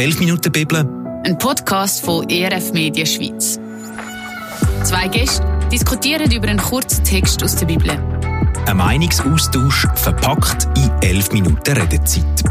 11 Minuten Bibel. Ein Podcast von ERF Media Schweiz. 2 Gäste diskutieren über einen kurzen Text aus der Bibel. Ein Meinungsaustausch verpackt in 11 Minuten Redezeit.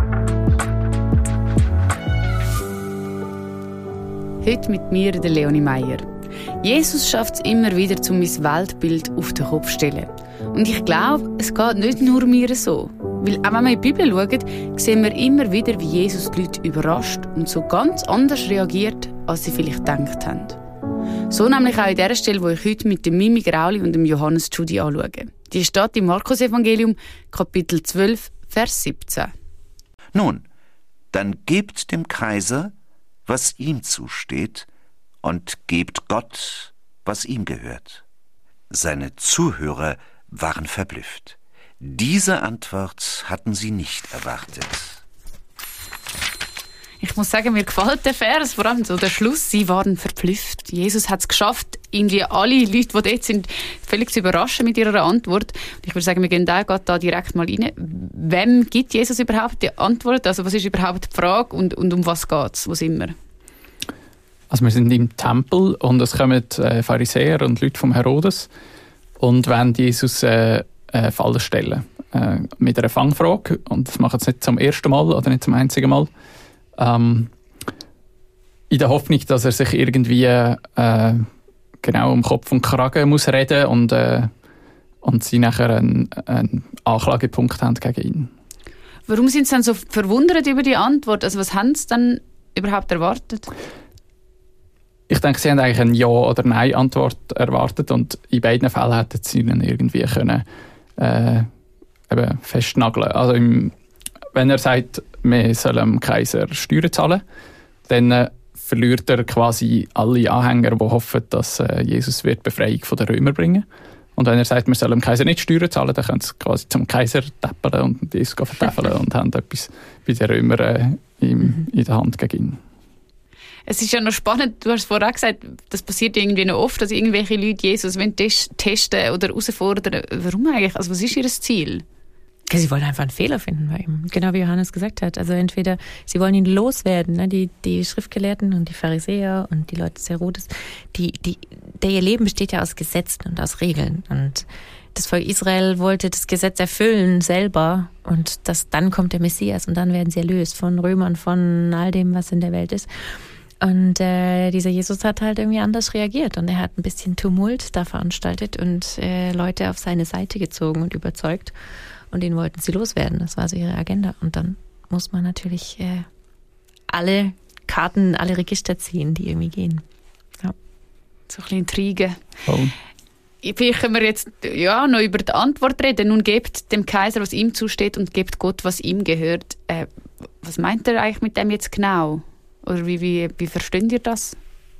Heute mit mir, der Leonie Meyer. Jesus schafft es immer wieder, um mein Weltbild auf den Kopf zu stellen. Und ich glaube, es geht nicht nur mir so. Weil auch wenn wir in die Bibel schauen, sehen wir immer wieder, wie Jesus die Leute überrascht und so ganz anders reagiert, als sie vielleicht gedacht haben. So nämlich auch in der Stelle, wo ich heute mit dem Mimi Grauli und dem Johannes Tschudi anschaue. Die steht im Markus-Evangelium, Kapitel 12, Vers 17. Nun, dann gebt dem Kaiser, was ihm zusteht, und gebt Gott, was ihm gehört. Seine Zuhörer waren verblüfft. Diese Antwort hatten sie nicht erwartet. Ich muss sagen, mir gefällt der Vers, vor allem so der Schluss, sie waren verblüfft. Jesus hat es geschafft, irgendwie alle Leute, die dort sind, völlig zu überraschen mit ihrer Antwort. Und ich würde sagen, wir gehen da direkt mal rein. Wem gibt Jesus überhaupt die Antwort? Also was ist überhaupt die Frage und um was geht es? Wo sind wir? Also wir sind im Tempel und es kommen Pharisäer und Leute vom Herodes und wollen Jesus Fallen stellen. Mit einer Fangfrage. Und das machen sie nicht zum ersten Mal oder nicht zum einzigen Mal. In der Hoffnung, dass er sich irgendwie genau um Kopf und Kragen muss reden und sie nachher einen Anklagepunkt haben gegen ihn. Warum sind sie dann so verwundert über die Antwort? Also was haben sie dann überhaupt erwartet? Ich denke, sie haben eigentlich eine Ja- oder Nein-Antwort erwartet und in beiden Fällen hätten sie ihn irgendwie können, eben festnageln. Also wenn er sagt, wir sollen dem Kaiser Steuern zahlen, dann verliert er quasi alle Anhänger, die hoffen, dass Jesus wird Befreiung von den Römern bringen. Und wenn er sagt, wir sollen dem Kaiser nicht Steuern zahlen, dann können sie quasi zum Kaiser täppeln und Jesus vertäfeln und haben etwas bei den Römern in der Hand gegen ihn. Es ist ja noch spannend, du hast vorhin auch gesagt, das passiert irgendwie noch oft, dass irgendwelche Leute Jesus testen oder herausfordern. Warum eigentlich? Also was ist ihr Ziel? Sie wollen einfach einen Fehler finden bei ihm. Genau wie Johannes gesagt hat. Also entweder sie wollen ihn loswerden, ne? Die Schriftgelehrten und die Pharisäer und die Leute des Herodes, ihr Leben besteht ja aus Gesetzen und aus Regeln. Und das Volk Israel wollte das Gesetz erfüllen selber und dann kommt der Messias und dann werden sie erlöst von Römern, von all dem, was in der Welt ist. Und dieser Jesus hat halt irgendwie anders reagiert und er hat ein bisschen Tumult da veranstaltet und Leute auf seine Seite gezogen und überzeugt und den wollten sie loswerden. Das war so ihre Agenda. Und dann muss man natürlich alle Karten, alle Register ziehen, die irgendwie gehen. Ja. So ein bisschen Intrige. Oh. Vielleicht können wir jetzt noch über die Antwort reden. Nun gebt dem Kaiser, was ihm zusteht und gebt Gott, was ihm gehört. Was meint er eigentlich mit dem jetzt genau? Oder wie versteht ihr das?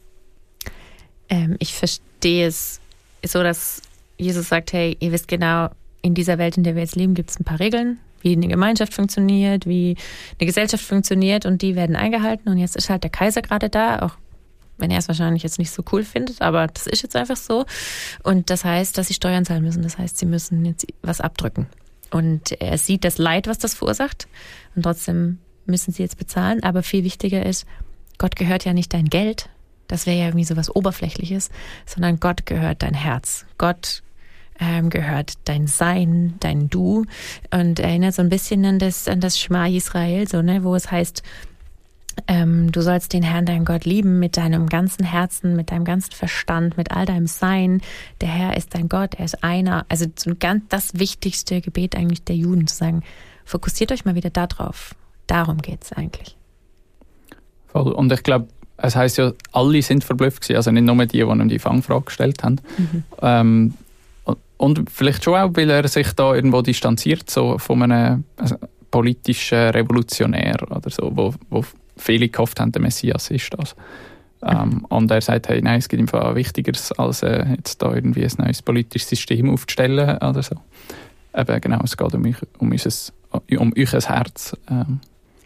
Ich verstehe es so, dass Jesus sagt, hey, ihr wisst genau, in dieser Welt, in der wir jetzt leben, gibt es ein paar Regeln, wie eine Gemeinschaft funktioniert, wie eine Gesellschaft funktioniert und die werden eingehalten. Und jetzt ist halt der Kaiser gerade da, auch wenn er es wahrscheinlich jetzt nicht so cool findet, aber das ist jetzt einfach so. Und das heißt, dass sie Steuern zahlen müssen. Das heißt, sie müssen jetzt was abdrücken. Und er sieht das Leid, was das verursacht und trotzdem müssen sie jetzt bezahlen. Aber viel wichtiger ist, Gott gehört ja nicht dein Geld, das wäre ja irgendwie so was Oberflächliches, sondern Gott gehört dein Herz. Gott gehört dein Sein, dein Du und erinnert so ein bisschen an das Schma Israel, so, ne, wo es heißt, du sollst den Herrn, deinen Gott lieben mit deinem ganzen Herzen, mit deinem ganzen Verstand, mit all deinem Sein. Der Herr ist dein Gott, er ist einer. Also so das wichtigste Gebet eigentlich der Juden, zu sagen, fokussiert euch mal wieder da drauf. Darum geht es eigentlich. Voll. Und ich glaube, es heisst ja, alle sind verblüfft gewesen, also nicht nur die ihm die Fangfrage gestellt haben. Mhm. Und vielleicht schon auch, weil er sich da irgendwo distanziert, so von einem politischen Revolutionär oder so, wo viele gehofft haben, der Messias ist das. Und er sagt, hey, nein, es gibt einfach Wichtigeres, als jetzt da irgendwie ein neues politisches System aufzustellen oder so. Eben genau, es geht um euer Herz.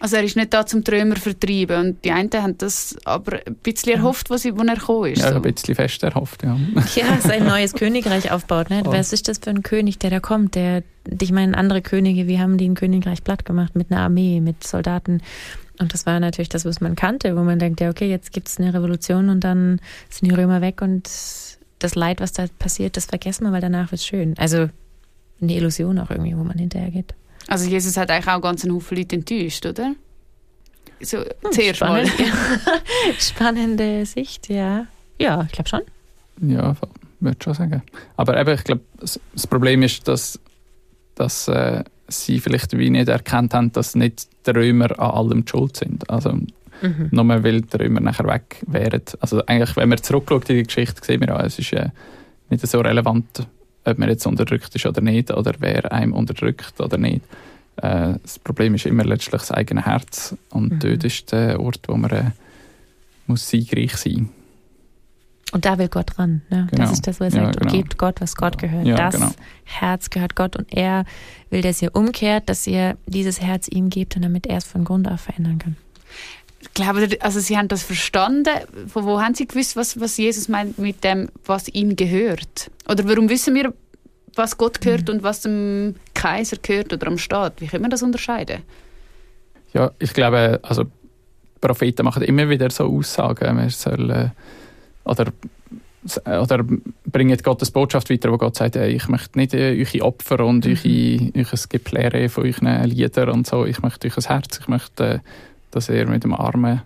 Also er ist nicht da, zum die Römer zu vertreiben. Und die einen haben das aber ein bisschen erhofft, wo er gekommen ist. Ja, so. ein bisschen fest erhofft, ja. Ja, sein neues Königreich aufbaut. Ne? Was ist das für ein König, der da kommt? Ich meine, andere Könige, wie haben die ein Königreich platt gemacht? Mit einer Armee, mit Soldaten. Und das war natürlich das, was man kannte, wo man denkt, ja, okay, jetzt gibt es eine Revolution und dann sind die Römer weg und das Leid, was da passiert, das vergessen wir, weil danach wird es schön. Also eine Illusion auch irgendwie, wo man hinterher geht. Also Jesus hat eigentlich auch ganz einen Haufen Leute enttäuscht, oder? So, zuerst mal. Spannende Sicht, ja. Ja, ich glaube schon. Ja, würde schon sagen. Aber eben, ich glaube, das Problem ist, dass sie vielleicht wie nicht erkannt haben, dass nicht die Römer an allem die schuld sind. Also nur weil die Römer nachher weg wären. Also eigentlich, wenn man zurückschaut in die Geschichte, sehen wir auch, es ist nicht so relevant, ob man jetzt unterdrückt ist oder nicht, oder wer einem unterdrückt oder nicht. Das Problem ist immer letztlich das eigene Herz. Und dort ist der Ort, wo man muss siegreich sein. Und da will Gott ran. Ne? Genau. Das ist das, was er sagt. Genau. Gebt Gott, was Gott gehört. Ja, das genau. Herz gehört Gott. Und er will, dass ihr umkehrt, dass ihr dieses Herz ihm gebt, und damit er es von Grund auf verändern kann. Ich glaube, also sie haben das verstanden. Von wo haben sie gewusst, was Jesus meint mit dem, was ihm gehört? Oder warum wissen wir, was Gott gehört und was dem Kaiser gehört oder am Staat? Wie können wir das unterscheiden? Ja, ich glaube, also Propheten machen immer wieder so Aussagen. Man soll, oder bringen Gottes Botschaft weiter, wo Gott sagt, ich möchte nicht eure Opfer und euch Gepläre von euren Liedern und so. Ich möchte euch ein Herz. Ich möchte, dass ihr mit dem Armen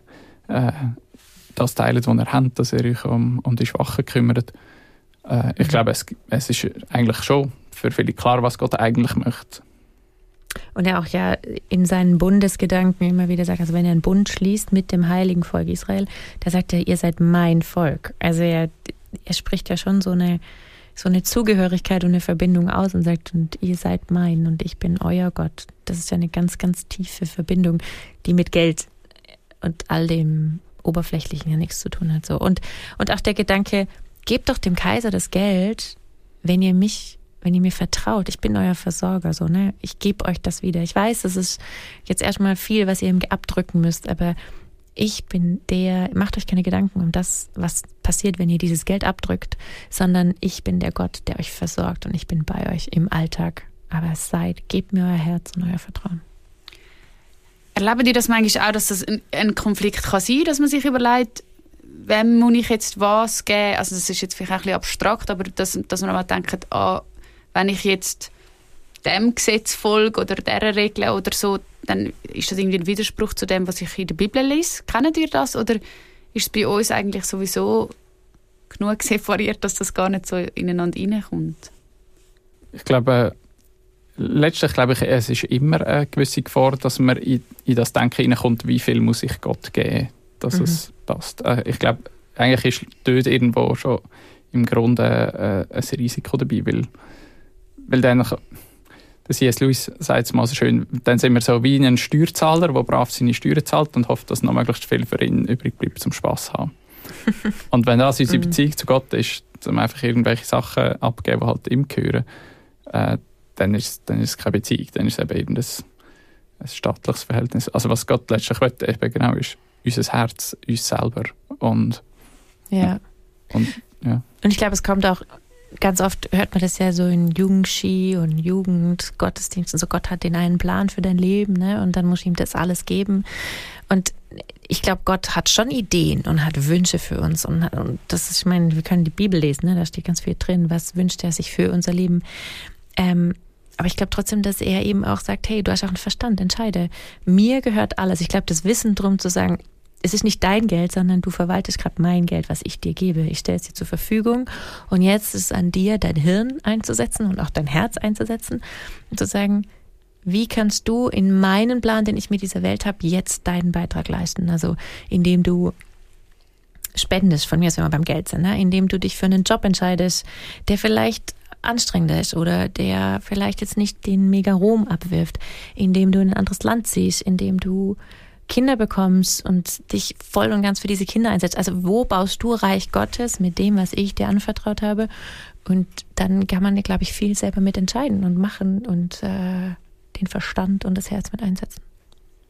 das teilt, was ihr habt, dass ihr euch um die Schwachen kümmert. Ich glaube, es ist eigentlich schon für viele klar, was Gott eigentlich möchte. Und er auch ja in seinen Bundesgedanken immer wieder sagt, also wenn er einen Bund schließt mit dem heiligen Volk Israel, da sagt er, ihr seid mein Volk. Also er spricht ja schon so eine Zugehörigkeit und eine Verbindung aus und sagt, und ihr seid mein und ich bin euer Gott. Das ist ja eine ganz, ganz tiefe Verbindung, die mit Geld und all dem Oberflächlichen ja nichts zu tun hat. So. Und auch der Gedanke, gebt doch dem Kaiser das Geld, wenn ihr mir vertraut. Ich bin euer Versorger, so, ne? Ich gebe euch das wieder. Ich weiß, das ist jetzt erstmal viel, was ihr ihm abdrücken müsst, aber ich bin macht euch keine Gedanken um das, was passiert, wenn ihr dieses Geld abdrückt, sondern ich bin der Gott, der euch versorgt und ich bin bei euch im Alltag. Aber gebt mir euer Herz und euer Vertrauen. Erleben die das manchmal auch, dass das ein Konflikt kann sein, dass man sich überlegt, wem muss ich jetzt was geben? Also das ist jetzt vielleicht ein bisschen abstrakt, aber dass man mal denkt, wenn ich jetzt dem Gesetz folge oder dieser Regel oder so, dann ist das irgendwie ein Widerspruch zu dem, was ich in der Bibel lese. Kennt ihr das? Oder ist es bei uns eigentlich sowieso genug separiert, dass das gar nicht so ineinander reinkommt? Ich glaube, letztlich glaube ich, es ist immer eine gewisse Gefahr, dass man in das Denken hineinkommt, wie viel muss ich Gott geben, dass es passt. Ich glaube, eigentlich ist dort irgendwo schon im Grunde ein Risiko dabei, weil dann, der C.S. Lewis sagt es mal so schön, dann sind wir so wie ein Steuerzahler, der brav seine Steuern zahlt und hofft, dass noch möglichst viel für ihn übrig bleibt zum Spass zu haben. Und wenn das unsere Beziehung zu Gott ist, um einfach irgendwelche Sachen abgeben, die halt ihm gehören, dann ist es keine Beziehung, dann ist es eben ein staatliches Verhältnis. Also was Gott letztlich will, eben genau ist unser Herz, uns selber. Und ich glaube, es kommt auch, ganz oft hört man das ja so in Jugendski und Jugendgottesdiensten, so Gott hat den einen Plan für dein Leben, ne? Und dann muss ich ihm das alles geben. Und ich glaube, Gott hat schon Ideen und hat Wünsche für uns. Und das ist, ich meine, wir können die Bibel lesen, ne? Da steht ganz viel drin, was wünscht er sich für unser Leben. Aber ich glaube trotzdem, dass er eben auch sagt, hey, du hast auch einen Verstand, entscheide. Mir gehört alles. Ich glaube, das Wissen drum zu sagen, es ist nicht dein Geld, sondern du verwaltest gerade mein Geld, was ich dir gebe. Ich stelle es dir zur Verfügung und jetzt ist es an dir, dein Hirn einzusetzen und auch dein Herz einzusetzen und zu sagen, wie kannst du in meinen Plan, den ich mit dieser Welt habe, jetzt deinen Beitrag leisten? Also indem du spendest, von mir aus, wenn wir beim Geld sind, ne? Indem du dich für einen Job entscheidest, der vielleicht anstrengender ist oder der vielleicht jetzt nicht den Mega-Ruhm abwirft, indem du in ein anderes Land ziehst, indem du Kinder bekommst und dich voll und ganz für diese Kinder einsetzt. Also wo baust du Reich Gottes mit dem, was ich dir anvertraut habe? Und dann kann man, glaube ich, viel selber mit entscheiden und machen und den Verstand und das Herz mit einsetzen.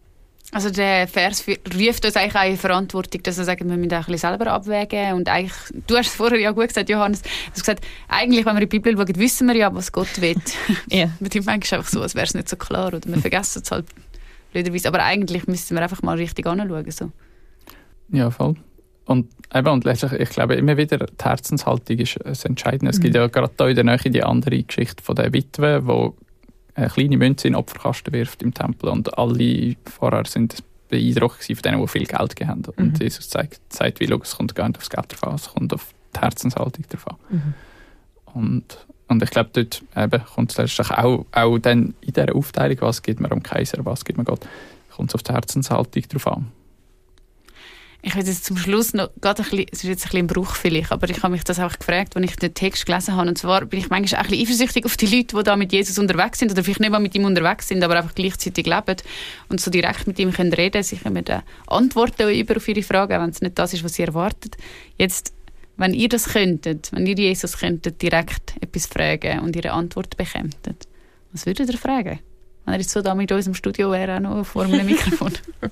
Also der Vers ruft uns eigentlich auch in Verantwortung, dass wir sagen, wir müssen auch ein bisschen selber abwägen. Und eigentlich, du hast es vorher ja gut gesagt, Johannes, du hast gesagt, eigentlich, wenn wir in die Bibel schauen, wissen wir ja, was Gott will. Ja. Wir denken manchmal einfach so, als wäre es nicht so klar oder wir vergessen es halt blöderweise. Aber eigentlich müssen wir einfach mal richtig anschauen. So. Ja, voll. Und letztlich, ich glaube immer wieder, die Herzenshaltung ist das Entscheidende. Es gibt ja gerade hier in der Nähe die andere Geschichte von der Witwe, wo eine kleine Münze in den Opferkasten wirft im Tempel und alle vorher sind beeindruckt von denen, die viel Geld gegeben haben. Und Jesus sagt, wie es kommt gar nicht aufs Geld drauf an, es kommt auf die Herzenshaltung drauf an. Und ich glaube, dort kommt es letztlich auch dann in dieser Aufteilung, was gibt man am Kaiser, was gibt man Gott, kommt es auf die Herzenshaltung drauf an. Ich will jetzt zum Schluss noch, gerade ein bisschen, es ist jetzt ein bisschen ein Bruch vielleicht, aber ich habe mich das auch gefragt, als ich den Text gelesen habe. Und zwar bin ich manchmal auch ein bisschen eifersüchtig auf die Leute, die da mit Jesus unterwegs sind oder vielleicht nicht mal mit ihm unterwegs sind, aber einfach gleichzeitig leben und so direkt mit ihm können reden, sich immer Antworten über auf ihre Fragen, auch wenn es nicht das ist, was sie erwartet. Jetzt, wenn ihr das könntet, wenn ihr Jesus könntet direkt etwas fragen und ihre Antwort bekämmtet, was würdet ihr fragen? Wenn er jetzt so da mit uns im Studio wäre, auch noch vor einem Mikrofon.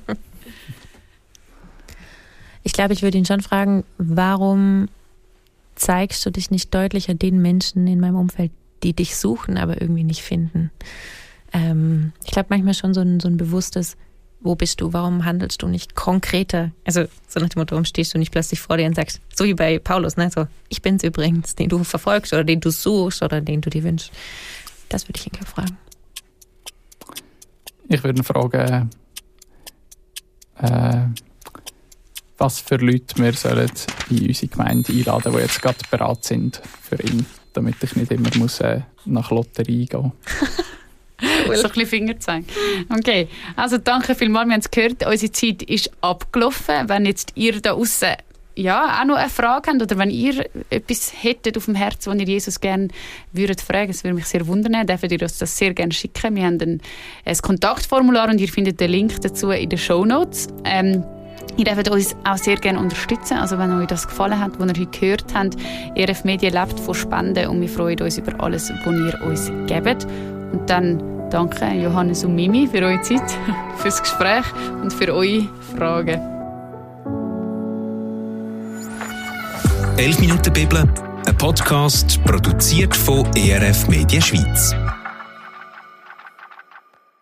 Ich glaube, ich würde ihn schon fragen, warum zeigst du dich nicht deutlicher den Menschen in meinem Umfeld, die dich suchen, aber irgendwie nicht finden? Ich glaube manchmal schon so ein bewusstes, wo bist du, warum handelst du nicht konkreter? Also so nach dem Motto, warum stehst du nicht plötzlich vor dir und sagst, so wie bei Paulus, ne? So, ich bin's übrigens, den du verfolgst oder den du suchst oder den du dir wünschst. Das würde ich ihn gerne fragen. Ich würde ihn fragen, was für Leute wir sollen in unsere Gemeinde einladen, die jetzt gerade bereit sind für ihn, damit ich nicht immer muss, nach Lotterie gehen muss. So ein bisschen Fingerzeig. Okay, also danke vielmals, wir haben es gehört, unsere Zeit ist abgelaufen. Wenn jetzt ihr da draussen auch noch eine Frage habt oder wenn ihr etwas hättet auf dem Herzen, das ihr Jesus gerne würdet fragen, das würde mich sehr wundern, dürft ihr uns das sehr gerne schicken. Wir haben ein Kontaktformular und ihr findet den Link dazu in den Shownotes. Ihr dürft uns auch sehr gerne unterstützen. Also wenn euch das gefallen hat, was ihr heute gehört habt, ERF Media lebt von Spenden und wir freuen uns über alles, was ihr uns gebt. Und dann danke Johannes und Mimi für eure Zeit, fürs Gespräch und für eure Fragen. 11 Minuten Bibel, ein Podcast produziert von ERF Media Schweiz.